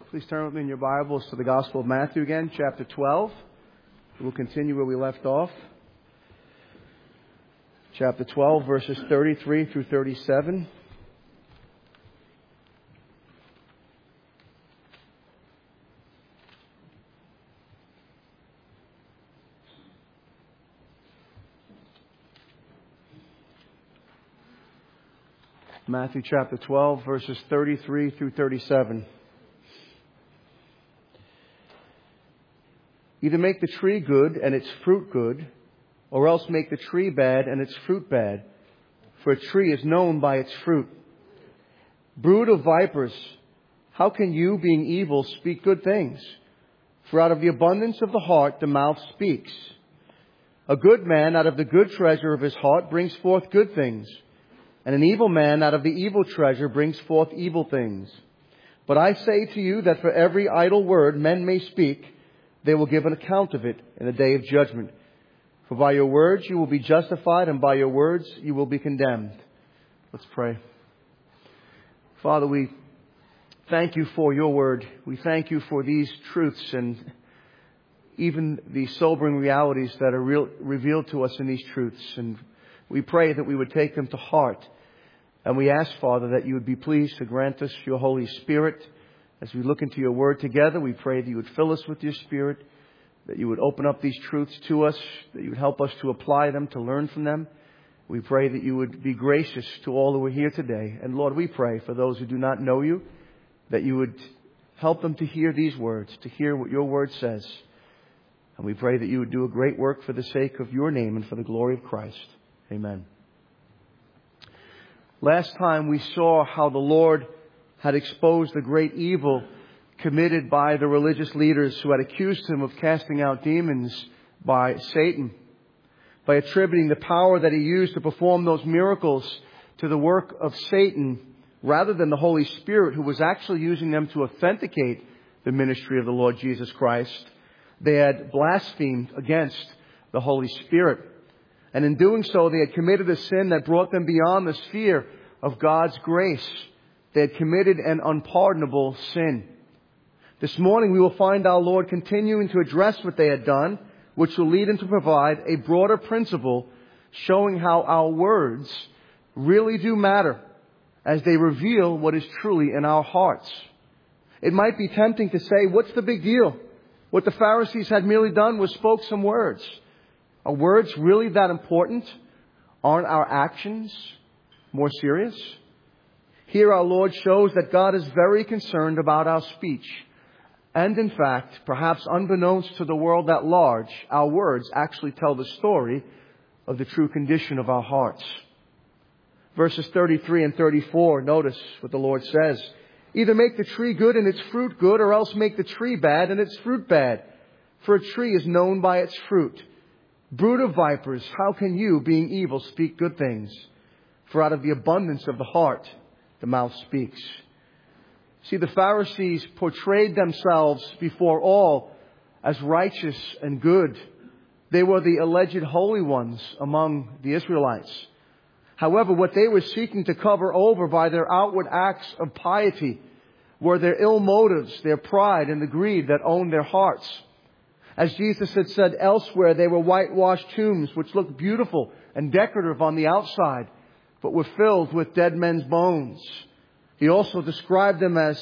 Please turn with me in your Bibles to the Gospel of Matthew again, chapter 12. We'll continue where we left off. Chapter 12, verses 33 through 37. Matthew chapter 12, verses 33 through 37. Either make the tree good and its fruit good, or else make the tree bad and its fruit bad. For a tree is known by its fruit. Brood of vipers, how can you, being evil, speak good things? For out of the abundance of the heart the mouth speaks. A good man out of the good treasure of his heart brings forth good things, and an evil man out of the evil treasure brings forth evil things. But I say to you that for every idle word men may speak, they will give an account of it in the day of judgment. For by your words you will be justified, and by your words you will be condemned. Let's pray. Father, we thank you for your word. We thank you for these truths and even the sobering realities that are revealed to us in these truths. And we pray that we would take them to heart. And we ask, Father, that you would be pleased to grant us your Holy Spirit. As we look into your word together, we pray that you would fill us with your Spirit, that you would open up these truths to us, that you would help us to apply them, to learn from them. We pray that you would be gracious to all who are here today. And Lord, we pray for those who do not know you, that you would help them to hear these words, to hear what your word says. And we pray that you would do a great work for the sake of your name and for the glory of Christ. Amen. Last time we saw how the Lord had exposed the great evil committed by the religious leaders who had accused him of casting out demons by Satan, by attributing the power that he used to perform those miracles to the work of Satan rather than the Holy Spirit, who was actually using them to authenticate the ministry of the Lord Jesus Christ. They had blasphemed against the Holy Spirit. And in doing so, they had committed a sin that brought them beyond the sphere of God's grace. They had committed an unpardonable sin. This morning we will find our Lord continuing to address what they had done, which will lead him to provide a broader principle showing how our words really do matter as they reveal what is truly in our hearts. It might be tempting to say, what's the big deal? What the Pharisees had merely done was spoke some words. Are words really that important? Aren't our actions more serious? Here our Lord shows that God is very concerned about our speech. And in fact, perhaps unbeknownst to the world at large, our words actually tell the story of the true condition of our hearts. Verses 33 and 34, notice what the Lord says. Either make the tree good and its fruit good, or else make the tree bad and its fruit bad. For a tree is known by its fruit. Brood of vipers, how can you, being evil, speak good things? For out of the abundance of the heart the mouth speaks. See, the Pharisees portrayed themselves before all as righteous and good. They were the alleged holy ones among the Israelites. However, what they were seeking to cover over by their outward acts of piety were their ill motives, their pride, and the greed that owned their hearts. As Jesus had said elsewhere, they were whitewashed tombs which looked beautiful and decorative on the outside, but were filled with dead men's bones. He also described them as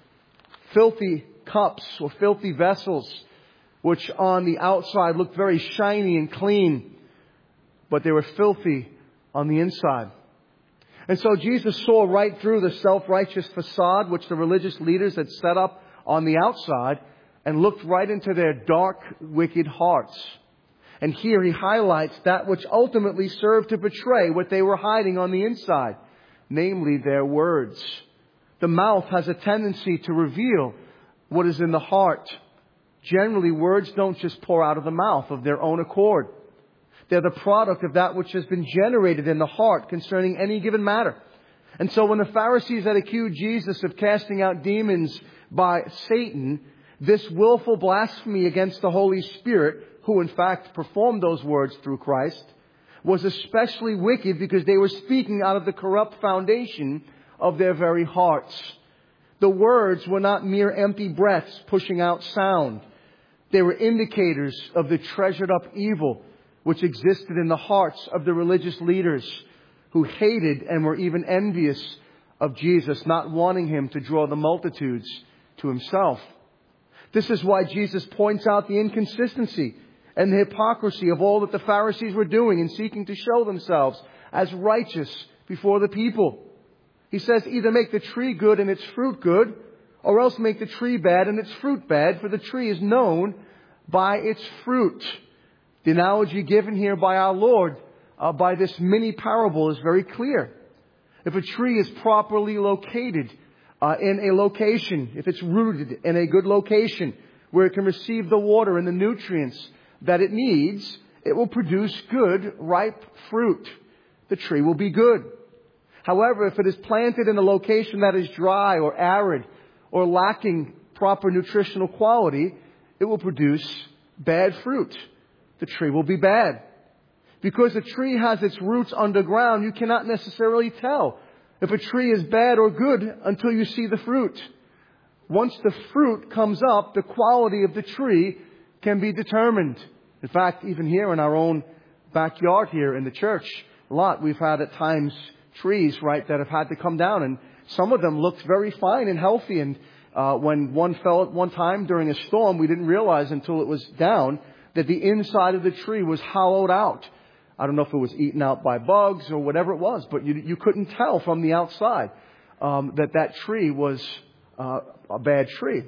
filthy cups or filthy vessels, which on the outside looked very shiny and clean, but they were filthy on the inside. And so Jesus saw right through the self-righteous facade which the religious leaders had set up on the outside and looked right into their dark, wicked hearts. And here he highlights that which ultimately served to betray what they were hiding on the inside, namely their words. The mouth has a tendency to reveal what is in the heart. Generally, words don't just pour out of the mouth of their own accord. They're the product of that which has been generated in the heart concerning any given matter. And so when the Pharisees had accused Jesus of casting out demons by Satan, this willful blasphemy against the Holy Spirit, who in fact performed those words through Christ, was especially wicked because they were speaking out of the corrupt foundation of their very hearts. The words were not mere empty breaths pushing out sound. They were indicators of the treasured up evil which existed in the hearts of the religious leaders who hated and were even envious of Jesus, not wanting Him to draw the multitudes to Himself. This is why Jesus points out the inconsistency and the hypocrisy of all that the Pharisees were doing in seeking to show themselves as righteous before the people. He says, either make the tree good and its fruit good, or else make the tree bad and its fruit bad, for the tree is known by its fruit. The analogy given here by our Lord, by this mini parable, is very clear. If a tree is properly located in a location, if it's rooted in a good location where it can receive the water and the nutrients that it needs, it will produce good, ripe fruit. The tree will be good. However, if it is planted in a location that is dry or arid or lacking proper nutritional quality, it will produce bad fruit. The tree will be bad. Because the tree has its roots underground, you cannot necessarily tell if a tree is bad or good until you see the fruit. Once the fruit comes up, the quality of the tree can be determined. In fact, even here in our own backyard here in the church, we've had at times trees, right, that have had to come down, and some of them looked very fine and healthy. And when one fell at one time during a storm, we didn't realize until it was down that the inside of the tree was hollowed out. I don't know if it was eaten out by bugs or whatever it was, but you couldn't tell from the outside that tree was a bad tree.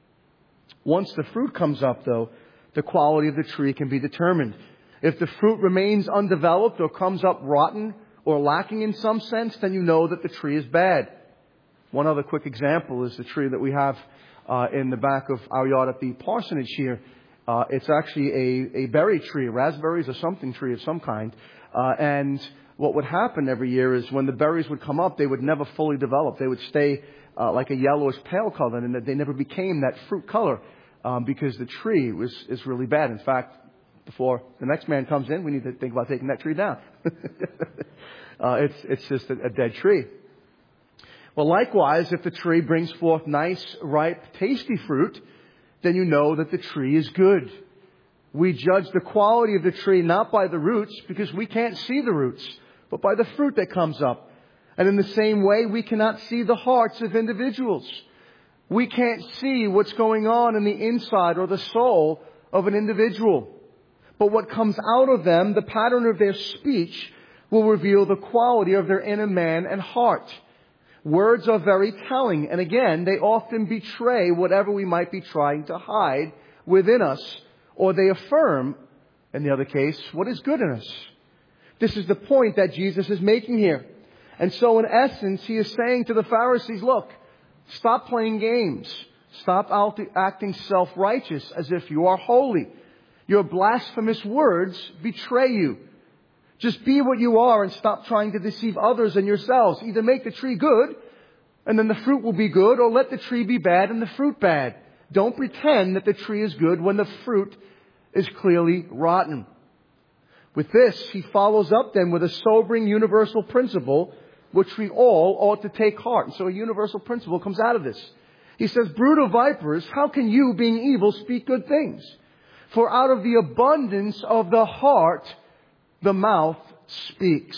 Once the fruit comes up, though, the quality of the tree can be determined. If the fruit remains undeveloped or comes up rotten or lacking in some sense, then you know that the tree is bad. One other quick example is the tree that we have in the back of our yard at the parsonage here. It's actually a berry tree, raspberries or something tree of some kind. And what would happen every year is when the berries would come up, they would never fully develop. They would stay like a yellowish pale color, and they never became that fruit color because the tree is really bad. In fact, before the next man comes in, we need to think about taking that tree down. It's just a dead tree. Well, likewise, if the tree brings forth nice, ripe, tasty fruit, then you know that the tree is good. We judge the quality of the tree not by the roots, because we can't see the roots, but by the fruit that comes up. And in the same way, we cannot see the hearts of individuals. We can't see what's going on in the inside or the soul of an individual. But what comes out of them, the pattern of their speech, will reveal the quality of their inner man and heart. Words are very telling, and again, they often betray whatever we might be trying to hide within us, or they affirm, in the other case, what is good in us. This is the point that Jesus is making here. And so in essence, He is saying to the Pharisees, look, stop playing games. Stop acting self-righteous as if you are holy. Your blasphemous words betray you. Just be what you are and stop trying to deceive others and yourselves. Either make the tree good, and then the fruit will be good, or let the tree be bad and the fruit bad. Don't pretend that the tree is good when the fruit is clearly rotten. With this, He follows up then with a sobering universal principle, which we all ought to take heart. And so a universal principle comes out of this. He says, brood of vipers, how can you, being evil, speak good things? For out of the abundance of the heart, the mouth speaks.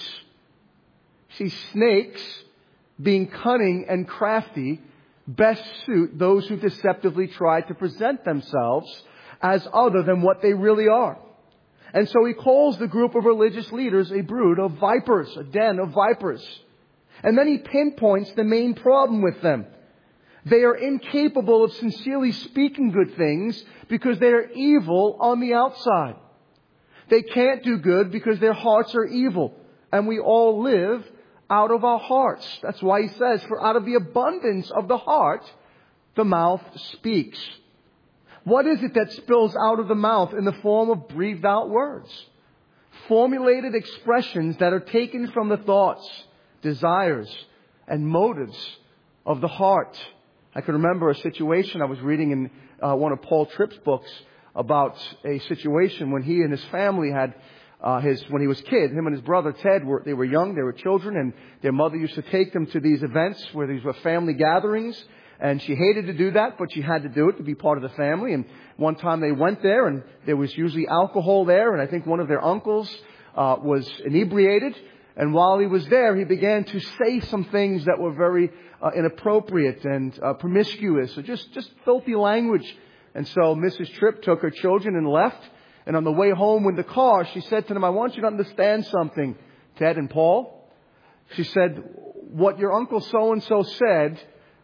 See, snakes, being cunning and crafty, best suit those who deceptively try to present themselves as other than what they really are. And so He calls the group of religious leaders a brood of vipers, a den of vipers. And then He pinpoints the main problem with them. They are incapable of sincerely speaking good things because they are evil on the outside. They can't do good because their hearts are evil. And we all live out of our hearts. That's why He says, for out of the abundance of the heart, the mouth speaks. What is it that spills out of the mouth in the form of breathed out words? Formulated expressions that are taken from the thoughts, desires, and motives of the heart. I can remember a situation I was reading in one of Paul Tripp's books about a situation when he and his family had when he was a kid, him and his brother Ted they were young, they were children, and their mother used to take them to these events where these were family gatherings And she hated to do that, but she had to do it to be part of the family. And one time they went there, and there was usually alcohol there, and I think one of their uncles was inebriated. And while he was there, he began to say some things that were very inappropriate and promiscuous, or just filthy language. And so Mrs. Tripp took her children and left. And on the way home in the car, she said to them, I want you to understand something, Ted and Paul. She said, what your uncle so-and-so said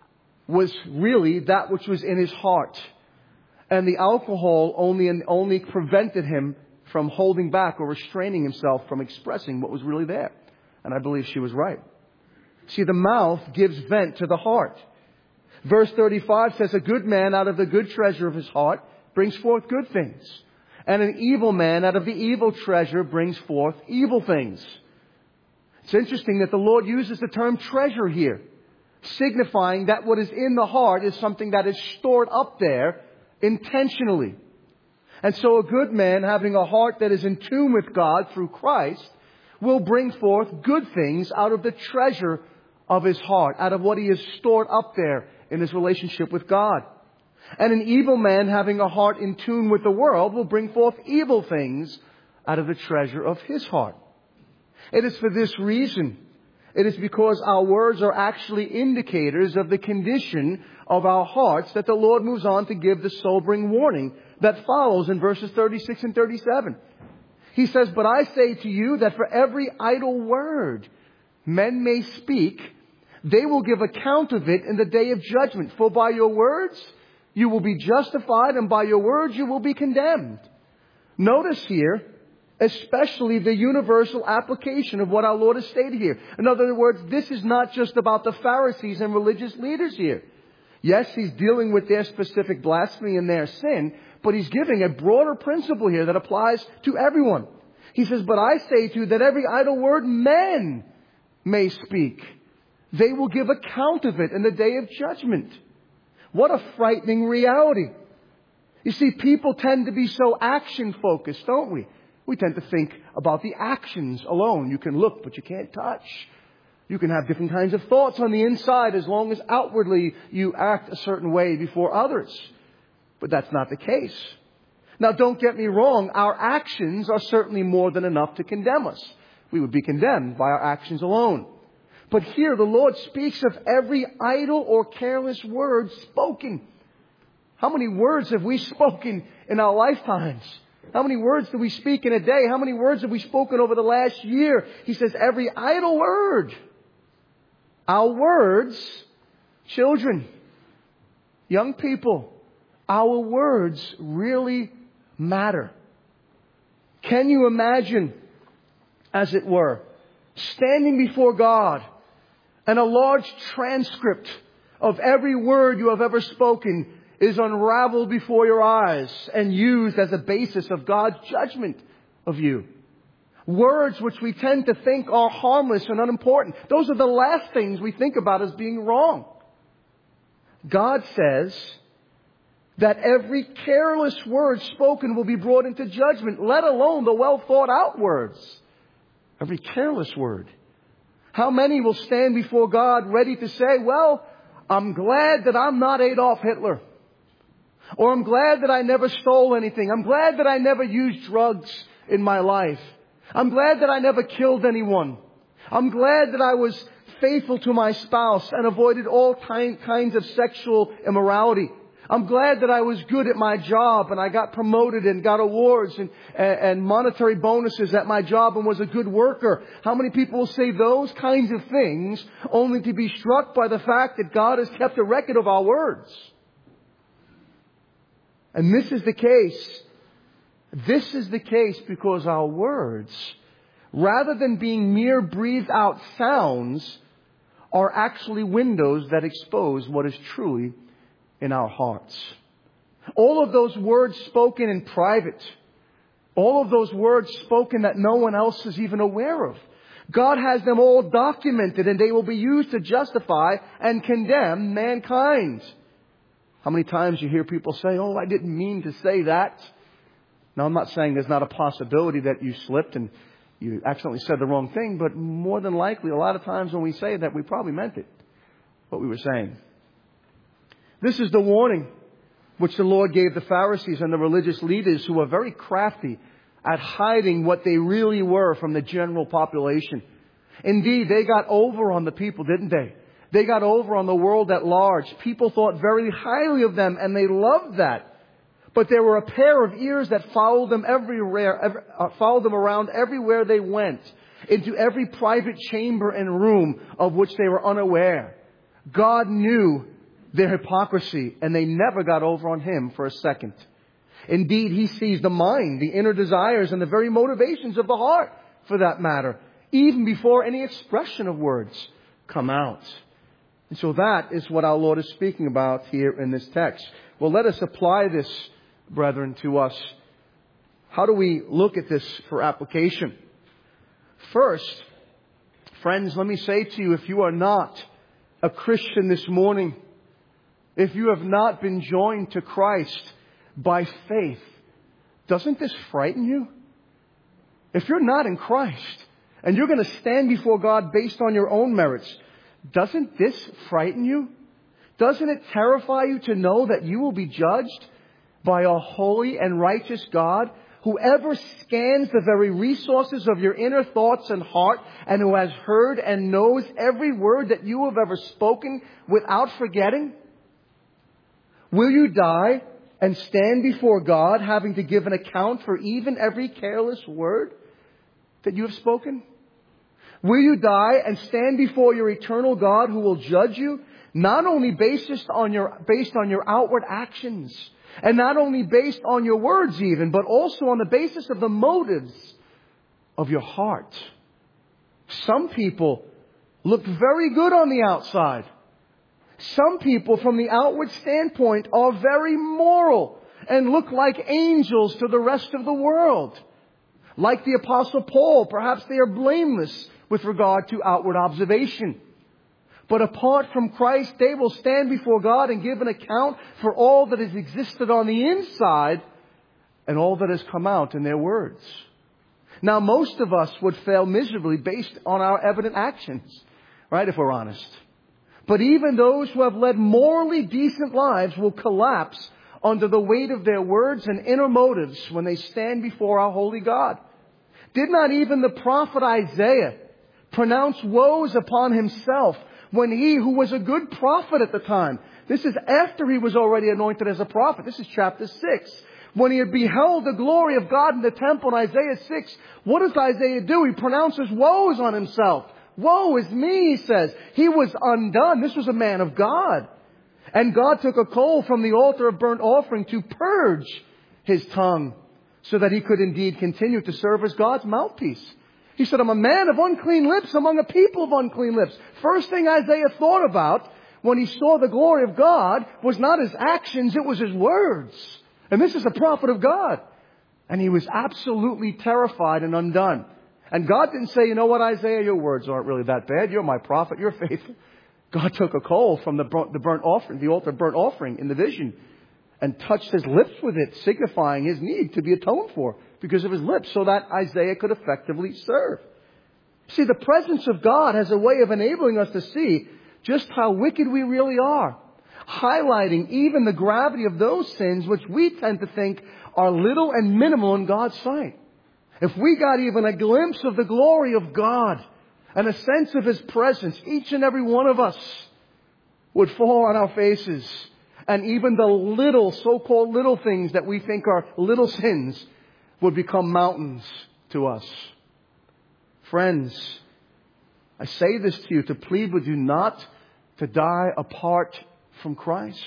was really that which was in his heart. And the alcohol only prevented him from holding back or restraining himself from expressing what was really there. And I believe she was right. See, the mouth gives vent to the heart. Verse 35 says, a good man out of the good treasure of his heart brings forth good things. And an evil man out of the evil treasure brings forth evil things. It's interesting that the Lord uses the term treasure here, signifying that what is in the heart is something that is stored up there intentionally. And so a good man having a heart that is in tune with God through Christ will bring forth good things out of the treasure of his heart, out of what he has stored up there in his relationship with God. And an evil man having a heart in tune with the world will bring forth evil things out of the treasure of his heart. It is for this reason. It is because our words are actually indicators of the condition of our hearts that the Lord moves on to give the sobering warning that follows in verses 36 and 37. He says, but I say to you that for every idle word men may speak, they will give account of it in the day of judgment. For by your words you will be justified, and by your words you will be condemned. Notice here, especially the universal application of what our Lord has stated here. In other words, this is not just about the Pharisees and religious leaders here. Yes, he's dealing with their specific blasphemy and their sin, but he's giving a broader principle here that applies to everyone. He says, but I say to you that every idle word men may speak, they will give account of it in the day of judgment. What a frightening reality. You see, people tend to be so action-focused, don't we? We tend to think about the actions alone. You can look, but you can't touch. You can have different kinds of thoughts on the inside as long as outwardly you act a certain way before others. But that's not the case. Now, don't get me wrong. Our actions are certainly more than enough to condemn us. We would be condemned by our actions alone. But here the Lord speaks of every idle or careless word spoken. How many words have we spoken in our lifetimes? How many words do we speak in a day? How many words have we spoken over the last year? He says every idle word. Our words, children, young people, our words really matter. Can you imagine, as it were, standing before God and a large transcript of every word you have ever spoken is unraveled before your eyes and used as a basis of God's judgment of you? Words which we tend to think are harmless and unimportant. Those are the last things we think about as being wrong. God says that every careless word spoken will be brought into judgment, let alone the well thought out words. Every careless word. How many will stand before God ready to say, well, I'm glad that I'm not Adolf Hitler. Or I'm glad that I never stole anything. I'm glad that I never used drugs in my life. I'm glad that I never killed anyone. I'm glad that I was faithful to my spouse and avoided all kinds of sexual immorality. I'm glad that I was good at my job and I got promoted and got awards and monetary bonuses at my job and was a good worker. How many people will say those kinds of things only to be struck by the fact that God has kept a record of our words? And this is the case. This is the case because our words, rather than being mere breathed out sounds, are actually windows that expose what is truly in our hearts. All of those words spoken in private, all of those words spoken that no one else is even aware of, God has them all documented, and they will be used to justify and condemn mankind. How many times you hear people say, oh, I didn't mean to say that. Now, I'm not saying there's not a possibility that you slipped and you accidentally said the wrong thing, but more than likely, a lot of times when we say that, we probably meant it, what we were saying. This is the warning which the Lord gave the Pharisees and the religious leaders who were very crafty at hiding what they really were from the general population. Indeed, they got over on the people, didn't they? They got over on the world at large. People thought very highly of them, and they loved that. But there were a pair of ears that followed them everywhere, followed them around everywhere they went, into every private chamber and room of which they were unaware. God knew their hypocrisy, and they never got over on Him for a second. Indeed, He sees the mind, the inner desires, and the very motivations of the heart, for that matter, even before any expression of words come out. And so that is what our Lord is speaking about here in this text. Well, let us apply this, brethren, to us. How do we look at this for application? First, friends, let me say to you, if you are not a Christian this morning, if you have not been joined to Christ by faith, doesn't this frighten you? If you're not in Christ and you're going to stand before God based on your own merits, doesn't this frighten you? Doesn't it terrify you to know that you will be judged by a holy and righteous God, whoever scans the very resources of your inner thoughts and heart, and who has heard and knows every word that you have ever spoken without forgetting? Will you die and stand before God having to give an account for even every careless word that you have spoken? Will you die and stand before your eternal God, who will judge you, not only based on your outward actions, and not only based on your words even, but also on the basis of the motives of your heart? Some people look very good on the outside. Some people, from the outward standpoint, are very moral and look like angels to the rest of the world. Like the Apostle Paul, perhaps they are blameless with regard to outward observation. But apart from Christ, they will stand before God and give an account for all that has existed on the inside and all that has come out in their words. Now, most of us would fail miserably based on our evident actions, right, if we're honest. But even those who have led morally decent lives will collapse under the weight of their words and inner motives when they stand before our holy God. Did not even the prophet Isaiah pronounce woes upon himself when he, who was a good prophet at the time, this is after he was already anointed as a prophet. This is chapter 6. When he had beheld the glory of God in the temple in Isaiah 6, what does Isaiah do? He pronounces woes on himself. Woe is me, he says. He was undone. This was a man of God. And God took a coal from the altar of burnt offering to purge his tongue so that he could indeed continue to serve as God's mouthpiece. He said, I'm a man of unclean lips among a people of unclean lips. First thing Isaiah thought about when he saw the glory of God was not his actions, it was his words. And this is a prophet of God. And he was absolutely terrified and undone. And God didn't say, you know what, Isaiah, your words aren't really that bad. You're my prophet. You're faithful. God took a coal from the burnt offering, the altar burnt offering in the vision, and touched his lips with it, signifying his need to be atoned for because of his lips, so that Isaiah could effectively serve. See, the presence of God has a way of enabling us to see just how wicked we really are, highlighting even the gravity of those sins which we tend to think are little and minimal in God's sight. If we got even a glimpse of the glory of God and a sense of His presence, each and every one of us would fall on our faces. And even the little, so-called little things that we think are little sins would become mountains to us. Friends, I say this to you to plead with you not to die apart from Christ.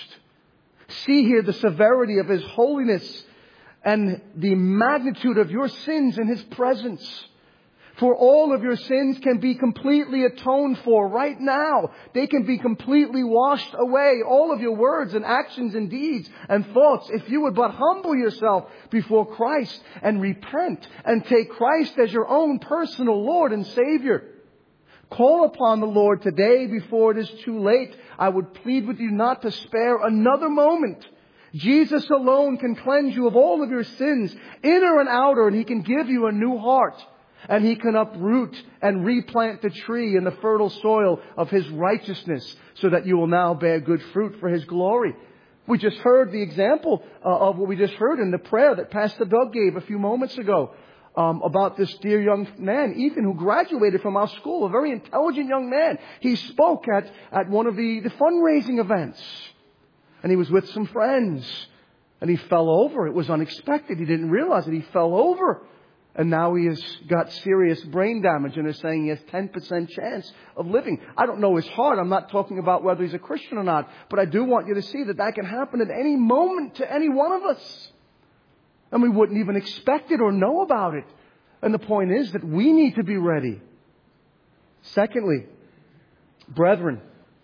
See here the severity of His holiness and the magnitude of your sins in His presence. For all of your sins can be completely atoned for right now. They can be completely washed away. All of your words and actions and deeds and thoughts, if you would but humble yourself before Christ and repent and take Christ as your own personal Lord and Savior. Call upon the Lord today before it is too late. I would plead with you not to spare another moment. Jesus alone can cleanse you of all of your sins, inner and outer, and He can give you a new heart. And He can uproot and replant the tree in the fertile soil of His righteousness so that you will now bear good fruit for His glory. We just heard the example of what we just heard in the prayer that Pastor Doug gave a few moments ago about this dear young man, Ethan, who graduated from our school, a very intelligent young man. He spoke at one of the fundraising events. And he was with some friends. And he fell over. It was unexpected. He didn't realize it. He fell over. And now he has got serious brain damage, and they're saying he has 10% chance of living. I don't know his heart. I'm not talking about whether he's a Christian or not. But I do want you to see that can happen at any moment to any one of us. And we wouldn't even expect it or know about it. And the point is that we need to be ready. Secondly, brethren,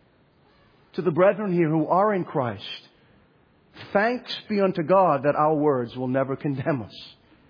to the brethren here who are in Christ, thanks be unto God that our words will never condemn us.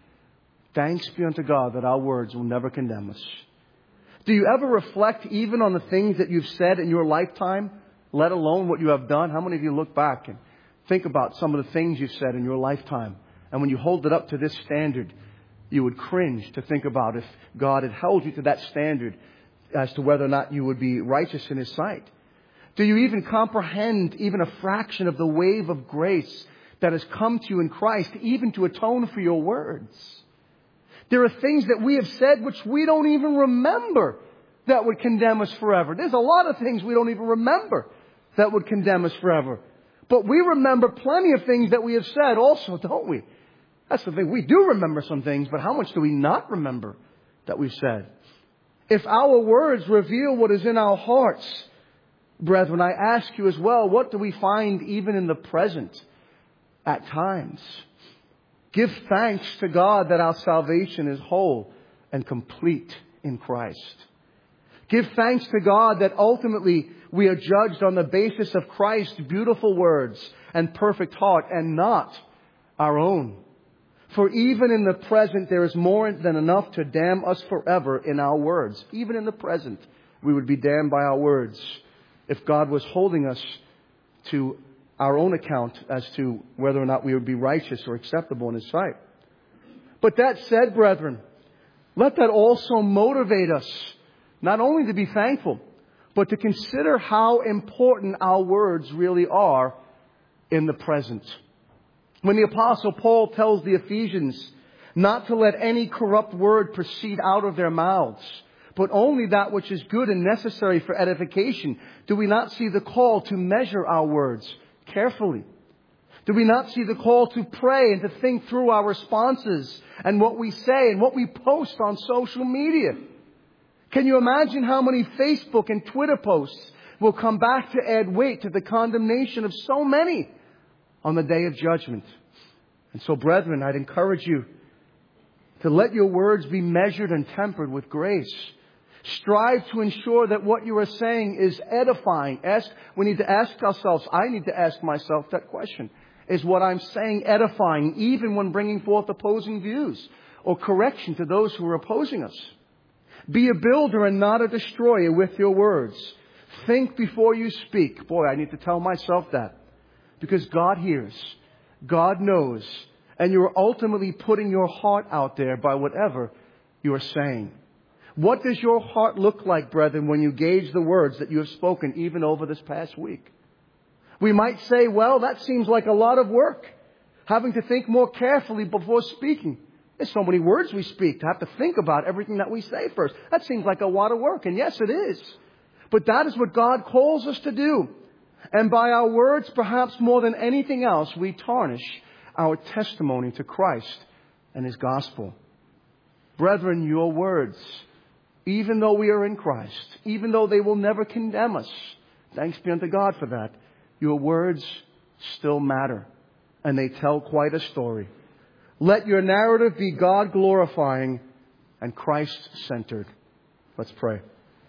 Thanks be unto God that our words will never condemn us. Do you ever reflect even on the things that you've said in your lifetime, let alone what you have done? How many of you look back and think about some of the things you've said in your lifetime? And when you hold it up to this standard, you would cringe to think about if God had held you to that standard as to whether or not you would be righteous in His sight. Do you even comprehend even a fraction of the wave of grace that has come to you in Christ, even to atone for your words? There are things that we have said which we don't even remember that would condemn us forever. There's a lot of things we don't even remember that would condemn us forever. But we remember plenty of things that we have said also, don't we? That's the thing. We do remember some things, but how much do we not remember that we've said? If our words reveal what is in our hearts, brethren, I ask you as well, what do we find even in the present at times? Give thanks to God that our salvation is whole and complete in Christ. Give thanks to God that ultimately we are judged on the basis of Christ's beautiful words and perfect heart and not our own. For even in the present there is more than enough to damn us forever in our words. Even in the present we would be damned by our words if God was holding us to our own account as to whether or not we would be righteous or acceptable in His sight. But that said, brethren, let that also motivate us not only to be thankful, but to consider how important our words really are in the present. When the Apostle Paul tells the Ephesians not to let any corrupt word proceed out of their mouths, but only that which is good and necessary for edification, do we not see the call to measure our words carefully? Do we not see the call to pray and to think through our responses and what we say and what we post on social media? Can you imagine how many Facebook and Twitter posts will come back to add weight to the condemnation of so many on the day of judgment? And so, brethren, I'd encourage you to let your words be measured and tempered with grace. Strive to ensure that what you are saying is edifying. We need to ask ourselves, I need to ask myself that question. Is what I'm saying edifying, even when bringing forth opposing views or correction to those who are opposing us? Be a builder and not a destroyer with your words. Think before you speak. Boy, I need to tell myself that. Because God hears. God knows. And you're ultimately putting your heart out there by whatever you are saying. What does your heart look like, brethren, when you gauge the words that you have spoken even over this past week? We might say, well, that seems like a lot of work. Having to think more carefully before speaking. There's so many words we speak to have to think about everything that we say first. That seems like a lot of work. And yes, it is. But that is what God calls us to do. And by our words, perhaps more than anything else, we tarnish our testimony to Christ and His gospel. Brethren, your words, even though we are in Christ, even though they will never condemn us, thanks be unto God for that, your words still matter. And they tell quite a story. Let your narrative be God glorifying and Christ centered. Let's pray.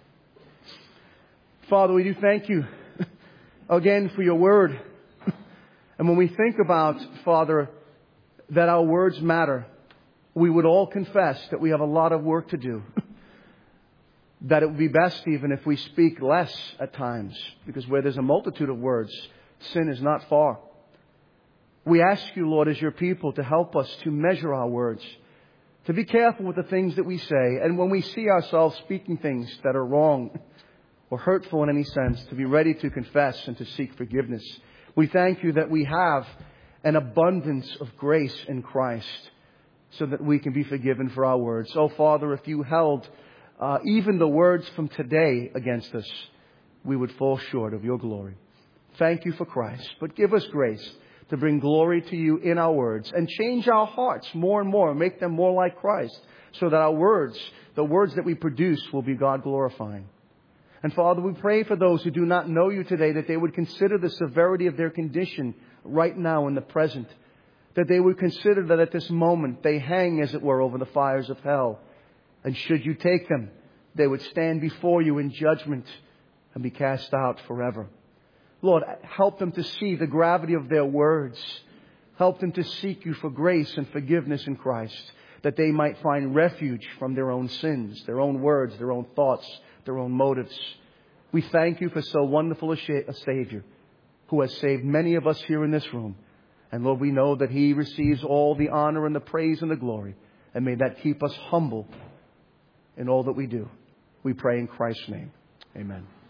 Father, we do thank you again for your word. And when we think about, Father, that our words matter, we would all confess that we have a lot of work to do. That it would be best even if we speak less at times, because where there's a multitude of words, sin is not far. We ask you, Lord, as your people, to help us to measure our words, to be careful with the things that we say, and when we see ourselves speaking things that are wrong or hurtful in any sense, to be ready to confess and to seek forgiveness. We thank you that we have an abundance of grace in Christ so that we can be forgiven for our words. Oh, Father, if you held even the words from today against us, we would fall short of your glory. Thank you for Christ. But give us grace to bring glory to you in our words and change our hearts more and more, make them more like Christ, so that our words, the words that we produce, will be God glorifying. And Father, we pray for those who do not know you today, that they would consider the severity of their condition right now in the present. That they would consider that at this moment they hang, as it were, over the fires of hell. And should you take them, they would stand before you in judgment and be cast out forever. Lord, help them to see the gravity of their words. Help them to seek you for grace and forgiveness in Christ, that they might find refuge from their own sins, their own words, their own thoughts, their own motives. We thank you for so wonderful a Savior who has saved many of us here in this room. And Lord, we know that He receives all the honor and the praise and the glory. And may that keep us humble in all that we do. We pray in Christ's name. Amen.